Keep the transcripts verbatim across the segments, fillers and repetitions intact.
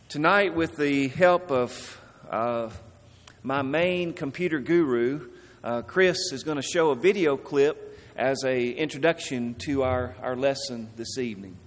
Tonight, with the help of uh, my main computer guru, uh, Chris is going to show a video clip as an introduction to our, our lesson this evening.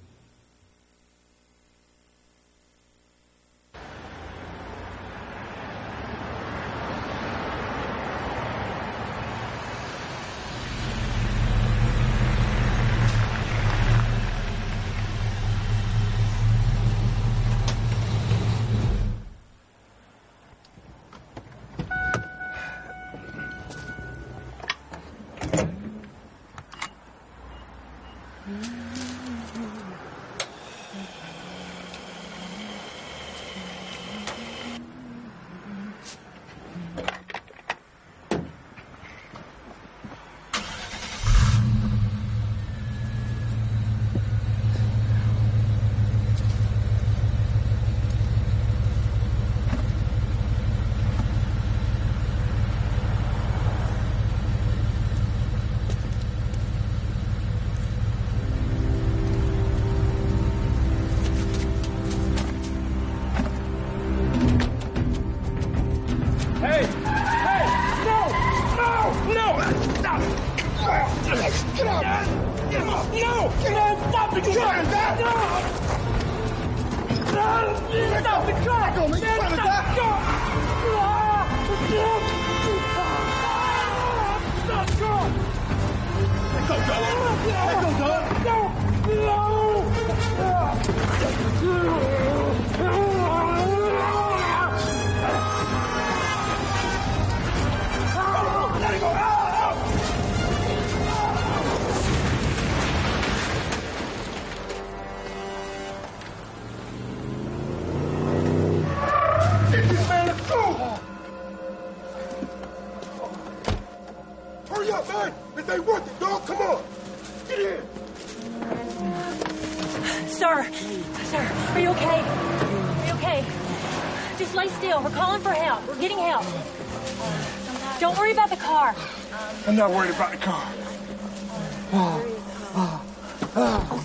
I'm not worried about the car. Oh, oh, oh,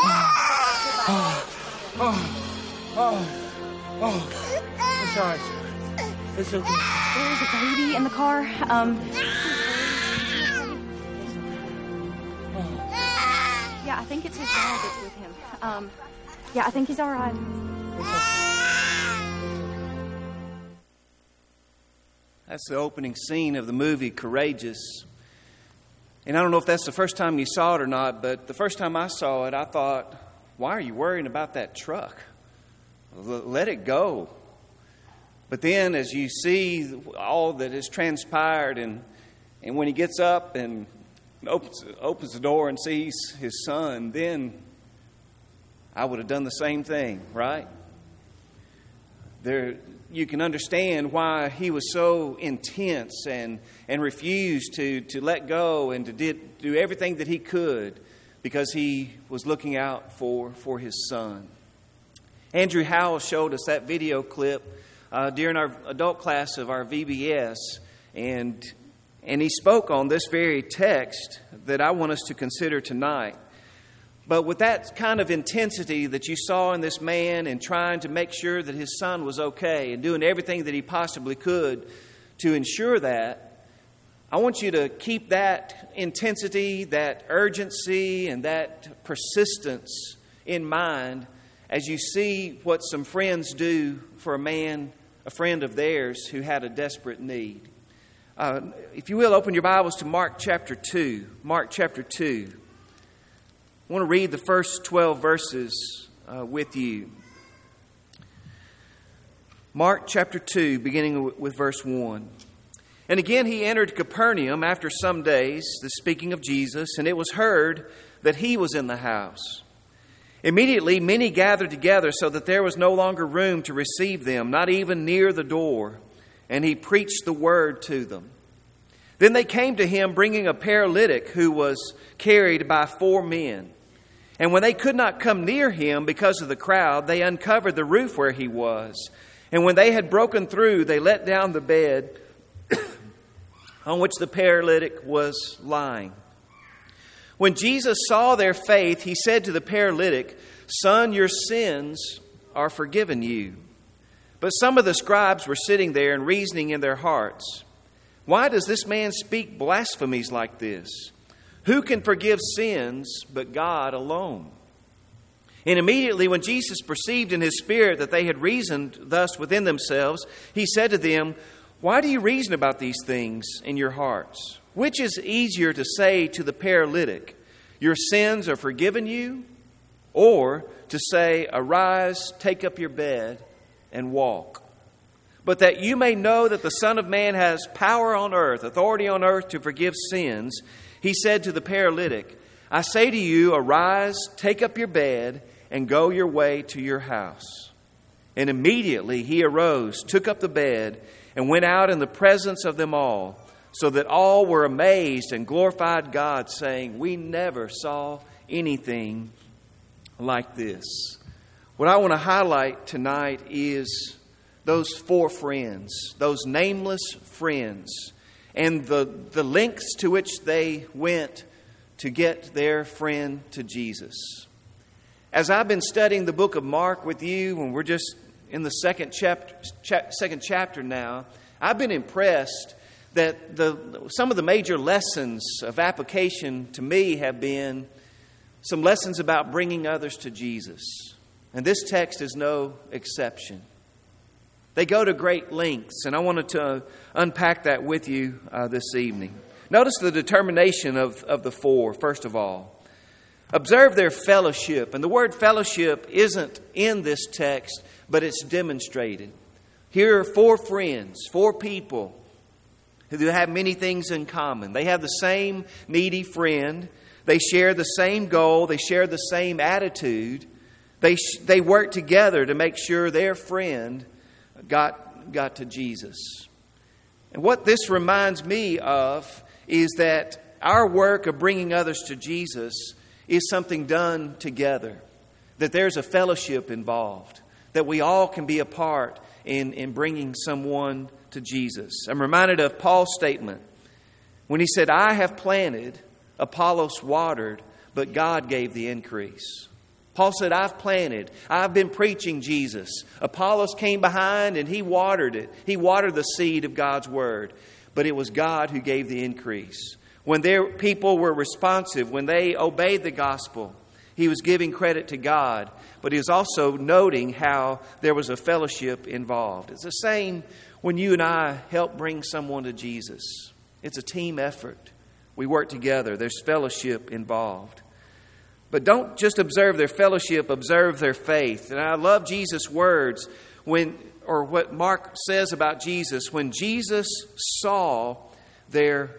oh, oh, oh, oh. I'm sorry. It's okay. There's a baby in the car. Um. Yeah, I think it's his dad that's with him. Um. Yeah, I think he's all right. That's the opening scene of the movie Courageous. And I don't know if that's the first time you saw it or not, but the first time I saw it, I thought, why are you worrying about that truck? L- let it go. But then as you see all that has transpired, and, and when he gets up and opens, opens the door and sees his son, then I would have done the same thing, right? There, you can understand why he was so intense and, and refused to, to let go and to did, do everything that he could because he was looking out for, for his son. Andrew Howell showed us that video clip uh, during our adult class of our V B S, and, and he spoke on this very text that I want us to consider tonight. But with that kind of intensity that you saw in this man and trying to make sure that his son was okay and doing everything that he possibly could to ensure that, I want you to keep that intensity, that urgency, and that persistence in mind as you see what some friends do for a man, a friend of theirs who had a desperate need. Uh, if you will, open your Bibles to Mark chapter two. Mark chapter two. I want to read the first twelve verses uh, with you. Mark chapter two, beginning with verse one. And again he entered Capernaum after some days, the speaking of Jesus, and it was heard that he was in the house. Immediately many gathered together so that there was no longer room to receive them, not even near the door, and he preached the word to them. Then they came to him bringing a paralytic who was carried by four men. And when they could not come near him because of the crowd, they uncovered the roof where he was. And when they had broken through, they let down the bed on which the paralytic was lying. When Jesus saw their faith, he said to the paralytic, "Son, your sins are forgiven you." But some of the scribes were sitting there and reasoning in their hearts, "Why does this man speak blasphemies like this? Who can forgive sins but God alone?" And immediately when Jesus perceived in his spirit that they had reasoned thus within themselves, he said to them, "Why do you reason about these things in your hearts? Which is easier to say to the paralytic, 'Your sins are forgiven you,' or to say, 'Arise, take up your bed, and walk'? But that you may know that the Son of Man has power on earth, authority on earth to forgive sins," he said to the paralytic, "I say to you, arise, take up your bed, and go your way to your house." And immediately he arose, took up the bed, and went out in the presence of them all, so that all were amazed and glorified God, saying, "We never saw anything like this." What I want to highlight tonight is those four friends, those nameless friends, and the, the lengths to which they went to get their friend to Jesus. As I've been studying the book of Mark with you, and we're just in the second chapter, cha- second chapter now, I've been impressed that the some of the major lessons of application to me have been some lessons about bringing others to Jesus. And this text is no exception. They go to great lengths, and I wanted to unpack that with you uh, this evening. Notice the determination of, of the four, first of all. Observe their fellowship. And the word fellowship isn't in this text, but it's demonstrated. Here are four friends, four people who have many things in common. They have the same needy friend. They share the same goal. They share the same attitude. They they work together to make sure their friend got, got to Jesus. And what this reminds me of is that our work of bringing others to Jesus is something done together. That there's a fellowship involved. That we all can be a part in, in bringing someone to Jesus. I'm reminded of Paul's statement when he said, "I have planted, Apollos watered, but God gave the increase." Paul said, I've planted. I've been preaching Jesus. Apollos came behind and he watered it. He watered the seed of God's word. But it was God who gave the increase. When their people were responsive, when they obeyed the gospel, he was giving credit to God. But he was also noting how there was a fellowship involved. It's the same when you and I help bring someone to Jesus. It's a team effort. We work together. There's fellowship involved. But don't just observe their fellowship, observe their faith. And I love Jesus' words when, or what Mark says about Jesus, when Jesus saw their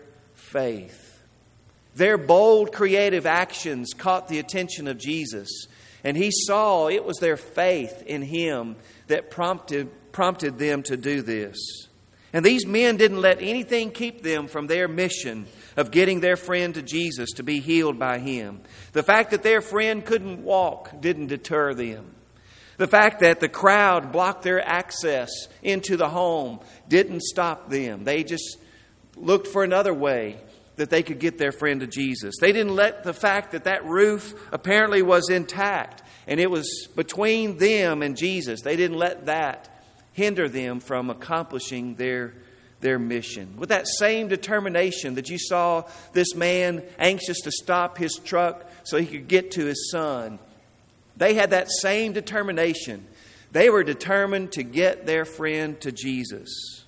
faith. Their bold, creative actions caught the attention of Jesus. And he saw it was their faith in him that prompted, prompted them to do this. And these men didn't let anything keep them from their mission of getting their friend to Jesus to be healed by him. The fact that their friend couldn't walk didn't deter them. The fact that the crowd blocked their access into the home didn't stop them. They just looked for another way that they could get their friend to Jesus. They didn't let the fact that that roof apparently was intact and it was between them and Jesus. They didn't let that hinder them from accomplishing their, their mission. With that same determination that you saw this man anxious to stop his truck so he could get to his son, they had that same determination. They were determined to get their friend to Jesus.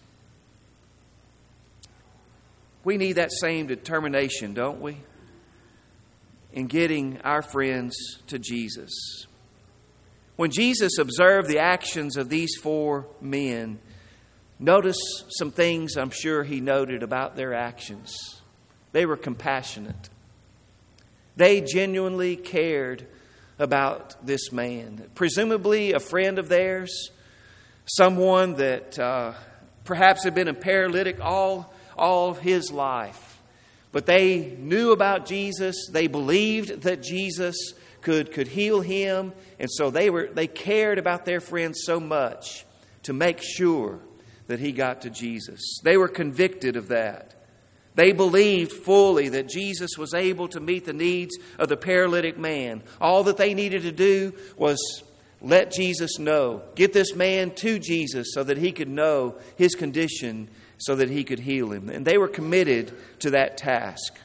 We need that same determination, don't we? In getting our friends to Jesus. When Jesus observed the actions of these four men, notice some things I'm sure he noted about their actions. They were compassionate. They genuinely cared about this man. Presumably a friend of theirs, someone that uh, perhaps had been a paralytic all, all of his life. But they knew about Jesus. They believed that Jesus could, could heal him. And so they were they cared about their friend so much to make sure that he got to Jesus. They were convicted of that. They believed fully that Jesus was able to meet the needs of the paralytic man. All that they needed to do was let Jesus know. Get this man to Jesus so that he could know his condition, so that he could heal him. And they were committed to that task.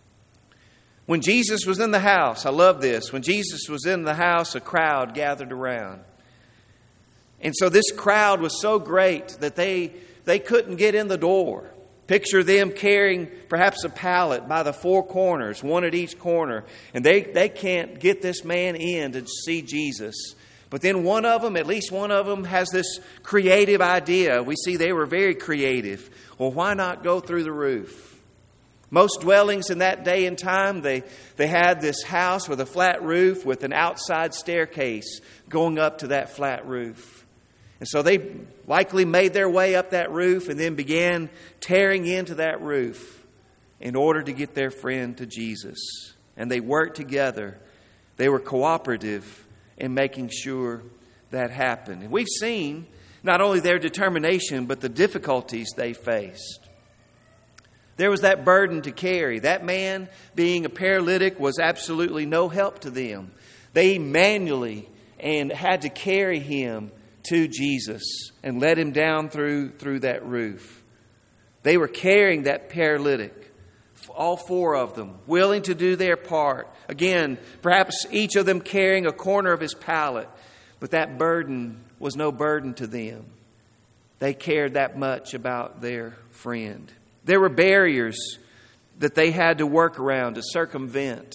When Jesus was in the house, I love this. When Jesus was in the house, a crowd gathered around. And so this crowd was so great that they, they couldn't get in the door. Picture them carrying perhaps a pallet by the four corners, one at each corner. And they, they can't get this man in to see Jesus. But then one of them, at least one of them, has this creative idea. We see they were very creative. Well, why not go through the roof? Most dwellings in that day and time, they, they had this house with a flat roof with an outside staircase going up to that flat roof. And so they likely made their way up that roof and then began tearing into that roof in order to get their friend to Jesus. And they worked together. They were cooperative in making sure that happened. And we've seen not only their determination, but the difficulties they faced. There was that burden to carry. That man, being a paralytic, was absolutely no help to them. They manually and had to carry him to Jesus and let him down through, through that roof. They were carrying that paralytic, all four of them, willing to do their part. Again, perhaps each of them carrying a corner of his pallet, but that burden was no burden to them. They cared that much about their friend. There were barriers that they had to work around to circumvent.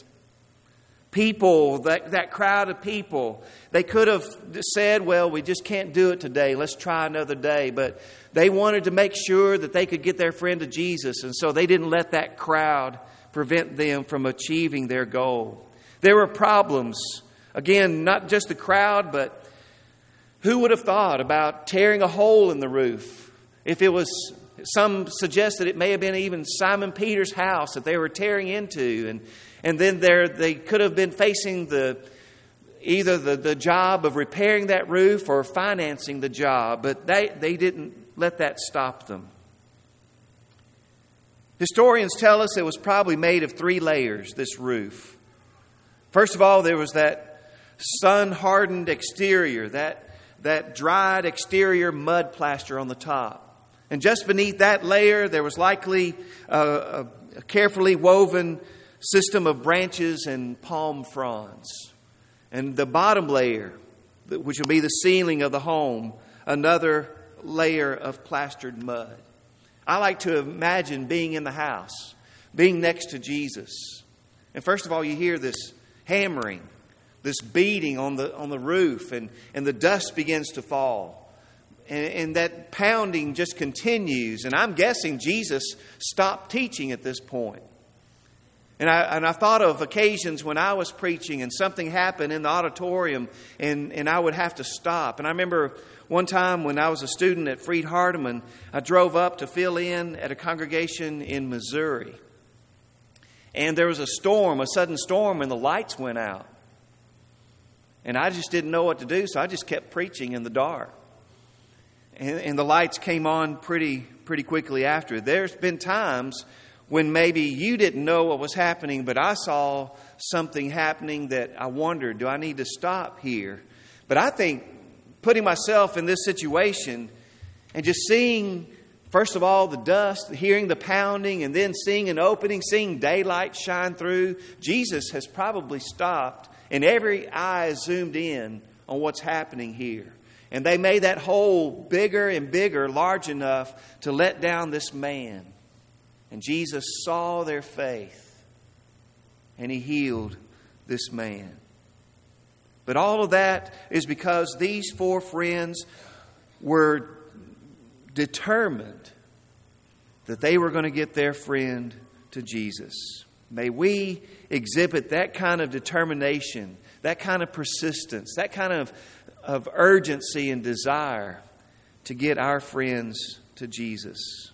People, that, that crowd of people, they could have said, well, we just can't do it today. Let's try another day. But they wanted to make sure that they could get their friend to Jesus. And so they didn't let that crowd prevent them from achieving their goal. There were problems. Again, not just the crowd, but who would have thought about tearing a hole in the roof? If it was, some suggest that it may have been even Simon Peter's house that they were tearing into. And And then there they could have been facing the either the, the job of repairing that roof or financing the job. But they, they didn't let that stop them. Historians tell us it was probably made of three layers, this roof. First of all, there was that sun-hardened exterior, that, that dried exterior mud plaster on the top. And just beneath that layer, there was likely a, a, a carefully woven system of branches and palm fronds. And the bottom layer, which will be the ceiling of the home, another layer of plastered mud. I like to imagine being in the house, being next to Jesus. And first of all, you hear this hammering, this beating on the on the roof, and, and the dust begins to fall. And, and that pounding just continues. And I'm guessing Jesus stopped teaching at this point. And I, and I thought of occasions when I was preaching and something happened in the auditorium and, and I would have to stop. And I remember one time when I was a student at Freed Hardeman, I drove up to fill in at a congregation in Missouri. And there was a storm, a sudden storm, and the lights went out. And I just didn't know what to do, so I just kept preaching in the dark. And, and the lights came on pretty, pretty quickly after. There's been times when maybe you didn't know what was happening, but I saw something happening that I wondered, do I need to stop here? But I think putting myself in this situation and just seeing, first of all, the dust, hearing the pounding, and then seeing an opening, seeing daylight shine through, Jesus has probably stopped and every eye is zoomed in on what's happening here. And they made that hole bigger and bigger, large enough to let down this man. And Jesus saw their faith, and He healed this man. But all of that is because these four friends were determined that they were going to get their friend to Jesus. May we exhibit that kind of determination, that kind of persistence, that kind of, of urgency and desire to get our friends to Jesus.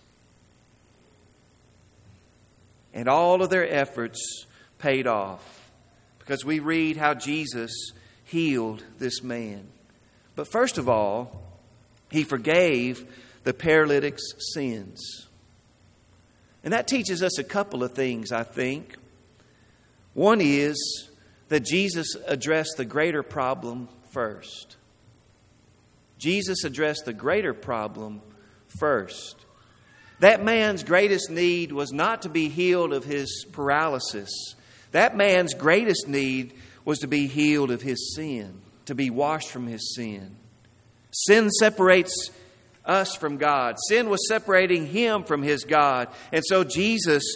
And all of their efforts paid off because we read how Jesus healed this man. But first of all, He forgave the paralytic's sins. And that teaches us a couple of things, I think. One is that Jesus addressed the greater problem first. Jesus addressed the greater problem first. That man's greatest need was not to be healed of his paralysis. That man's greatest need was to be healed of his sin, to be washed from his sin. Sin separates us from God. Sin was separating him from his God. And so Jesus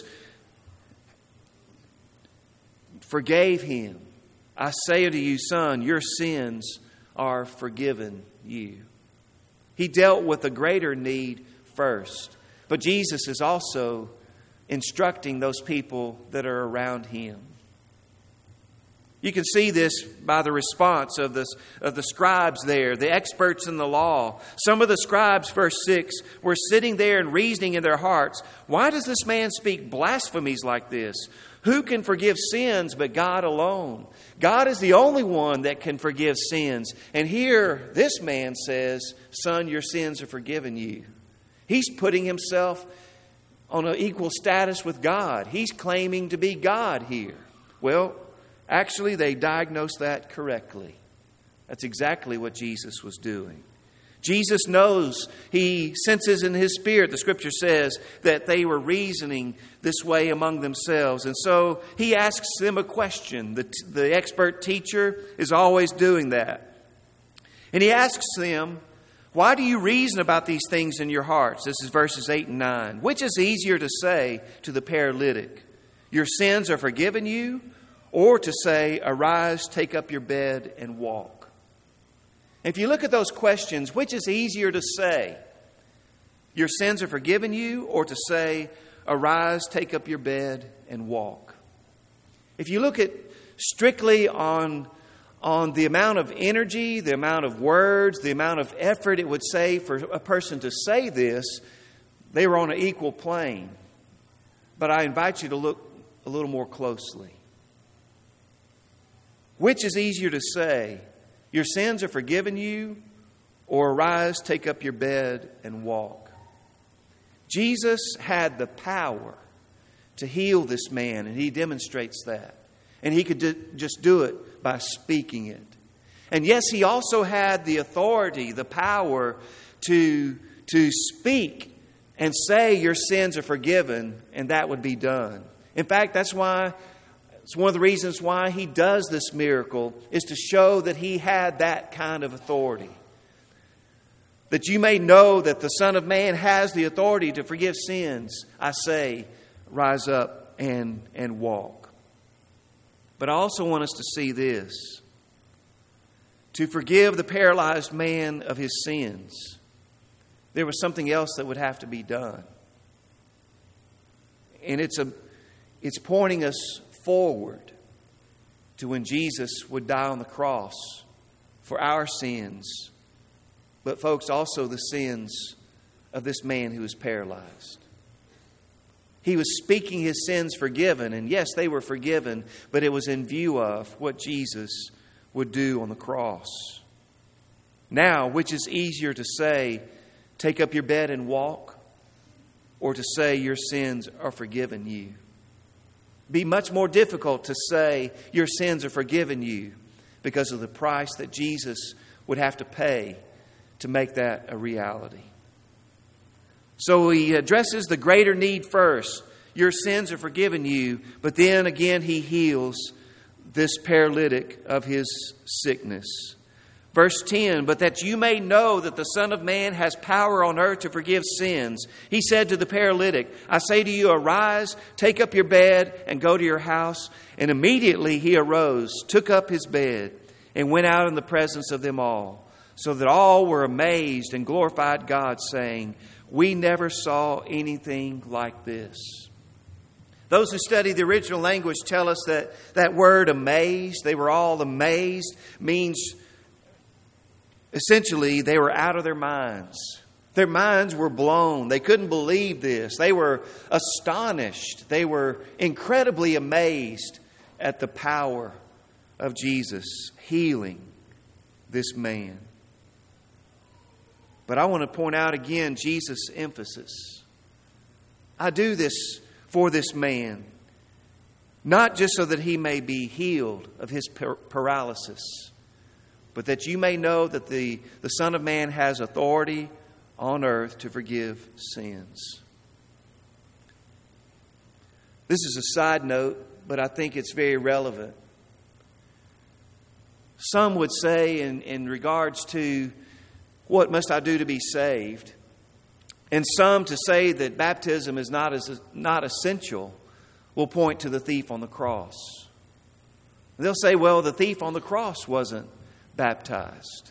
forgave him. I say unto you, son, your sins are forgiven you. He dealt with the greater need first. But Jesus is also instructing those people that are around him. You can see this by the response of the, of the scribes there, the experts in the law. Some of the scribes, verse six, were sitting there and reasoning in their hearts, why does this man speak blasphemies like this? Who can forgive sins but God alone? God is the only one that can forgive sins. And here, this man says, son, your sins are forgiven you. He's putting himself on an equal status with God. He's claiming to be God here. Well, actually, they diagnosed that correctly. That's exactly what Jesus was doing. Jesus knows, he senses in his spirit, the scripture says, that they were reasoning this way among themselves. And so he asks them a question. The, the expert teacher is always doing that. And he asks them, why do you reason about these things in your hearts? This is verses eight and nine. Which is easier to say to the paralytic, your sins are forgiven you, or to say, arise, take up your bed and walk? If you look at those questions, which is easier to say? Your sins are forgiven you, or to say, arise, take up your bed and walk? If you look at strictly on, on the amount of energy, the amount of words, the amount of effort it would say for a person to say this, they were on an equal plane. But I invite you to look a little more closely. Which is easier to say, your sins are forgiven you, or arise, take up your bed and walk? Jesus had the power to heal this man, and he demonstrates that. And he could do, just do it by speaking it. And yes, he also had the authority, the power to, to speak and say your sins are forgiven, and that would be done. In fact, that's why It's one of the reasons why he does this miracle, is to show that he had that kind of authority. That you may know that the Son of Man has the authority to forgive sins. I say, rise up and, and walk. But I also want us to see this. To forgive the paralyzed man of his sins, there was something else that would have to be done. And it's a, it's pointing us forward to when Jesus would die on the cross for our sins, but folks, also the sins of this man who was paralyzed. He was speaking his sins forgiven, and yes, they were forgiven, but it was in view of what Jesus would do on the cross. Now, which is easier to say, take up your bed and walk, or to say your sins are forgiven you? Be much more difficult to say your sins are forgiven you because of the price that Jesus would have to pay to make that a reality. So he addresses the greater need first. Your sins are forgiven you. But then again, he heals this paralytic of his sickness. Verse ten, but that you may know that the Son of Man has power on earth to forgive sins. He said to the paralytic, I say to you, arise, take up your bed and go to your house. And immediately he arose, took up his bed, and went out in the presence of them all. So that all were amazed and glorified God, saying, we never saw anything like this. Those who study the original language tell us that that word amazed, they were all amazed, means essentially, they were out of their minds. Their minds were blown. They couldn't believe this. They were astonished. They were incredibly amazed at the power of Jesus healing this man. But I want to point out again Jesus' emphasis. I do this for this man, not just so that he may be healed of his paralysis, but that you may know that the, the Son of Man has authority on earth to forgive sins. This is a side note, but I think it's very relevant. Some would say in, in regards to what must I do to be saved, and some to say that baptism is not, as, not essential, will point to the thief on the cross. They'll say, well, the thief on the cross wasn't baptized.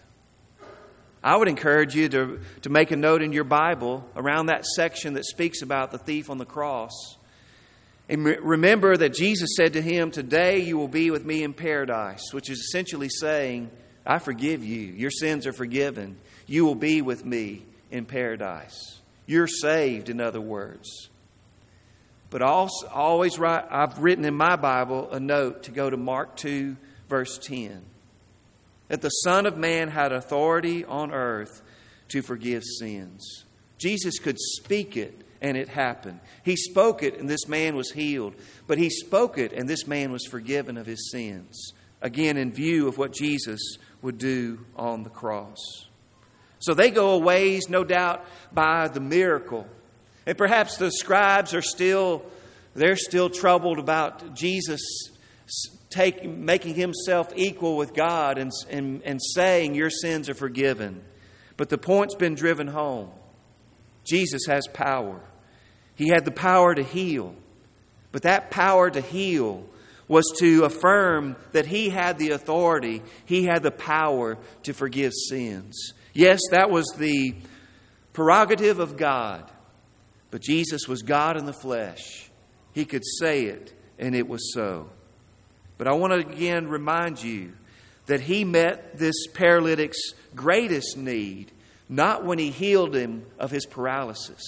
I would encourage you to, to make a note in your Bible around that section that speaks about the thief on the cross. And remember that Jesus said to him, today you will be with me in paradise, which is essentially saying, I forgive you. Your sins are forgiven. You will be with me in paradise. You're saved, in other words. But also, always write, I've written in my Bible a note to go to Mark two, verse ten. That the Son of Man had authority on earth to forgive sins. Jesus could speak it and it happened. He spoke it and this man was healed. But He spoke it and this man was forgiven of his sins. Again, in view of what Jesus would do on the cross. So they go a ways, no doubt, by the miracle. And perhaps the scribes are still, they're still troubled about Jesus take, making Himself equal with God and, and, and saying your sins are forgiven. But the point's been driven home. Jesus has power. He had the power to heal. But that power to heal was to affirm that He had the authority, He had the power to forgive sins. Yes, that was the prerogative of God. But Jesus was God in the flesh. He could say it, and it was so. But I want to again remind you that He met this paralytic's greatest need, not when He healed him of his paralysis,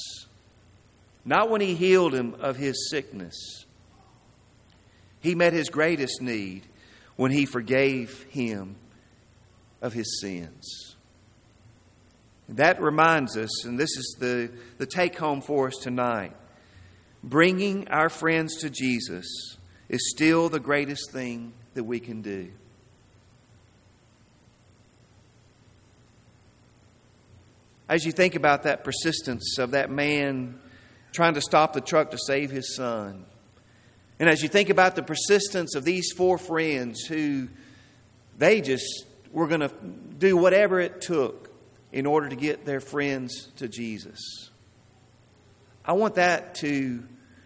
not when He healed him of his sickness. He met his greatest need when He forgave him of his sins. That reminds us, and this is the, the take-home for us tonight, bringing our friends to Jesus is still the greatest thing that we can do. As you think about that persistence of that man trying to stop the truck to save his son, and as you think about the persistence of these four friends who they just were going to do whatever it took in order to get their friends to Jesus. I want that to,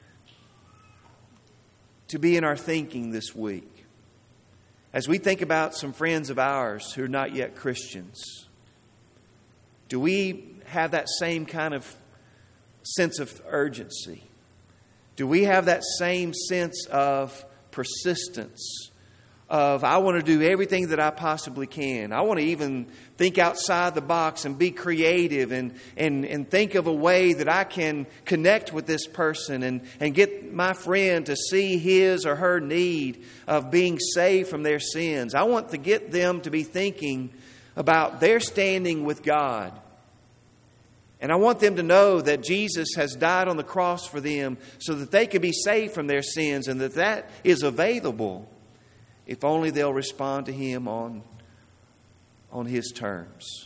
to be in our thinking this week. As we think about some friends of ours who are not yet Christians, do we have that same kind of sense of urgency? Do we have that same sense of persistence? Of, I want to do everything that I possibly can. I want to even think outside the box and be creative and, and, and think of a way that I can connect with this person and, and get my friend to see his or her need of being saved from their sins. I want to get them to be thinking about their standing with God. And I want them to know that Jesus has died on the cross for them so that they can be saved from their sins and that that is available. If only they'll respond to Him on, on His terms.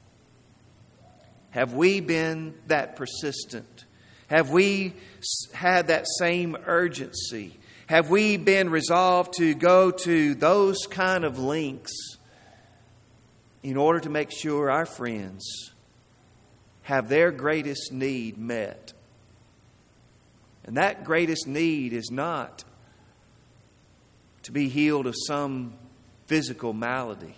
Have we been that persistent? Have we had that same urgency? Have we been resolved to go to those kind of lengths in order to make sure our friends have their greatest need met? And that greatest need is not to be healed of some physical malady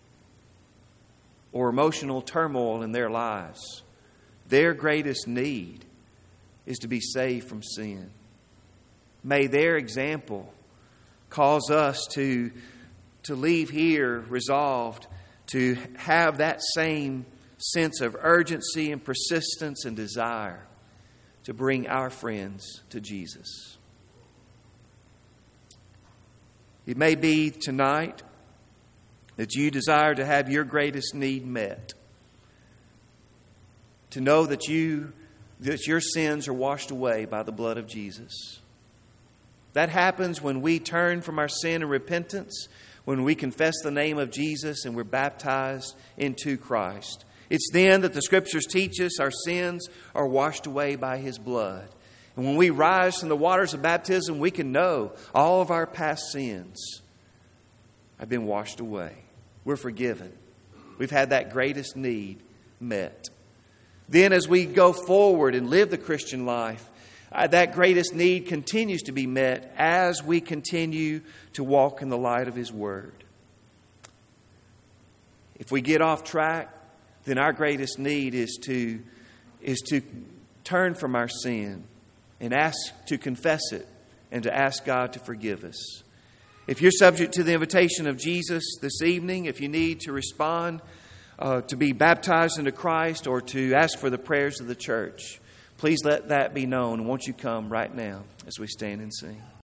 or emotional turmoil in their lives. Their greatest need is to be saved from sin. May their example cause us to, to leave here resolved to have that same sense of urgency and persistence and desire to bring our friends to Jesus. It may be tonight that you desire to have your greatest need met. To know that you that your sins are washed away by the blood of Jesus. That happens when we turn from our sin and repentance, when we confess the name of Jesus and we're baptized into Christ. It's then that the Scriptures teach us our sins are washed away by His blood. And when we rise from the waters of baptism, we can know all of our past sins have been washed away. We're forgiven. We've had that greatest need met. Then as we go forward and live the Christian life, uh, that greatest need continues to be met as we continue to walk in the light of His Word. If we get off track, then our greatest need is to, is to turn from our sin and ask to confess it and to ask God to forgive us. If you're subject to the invitation of Jesus this evening, if you need to respond uh, to be baptized into Christ or to ask for the prayers of the church, please let that be known. Won't you come right now as we stand and sing?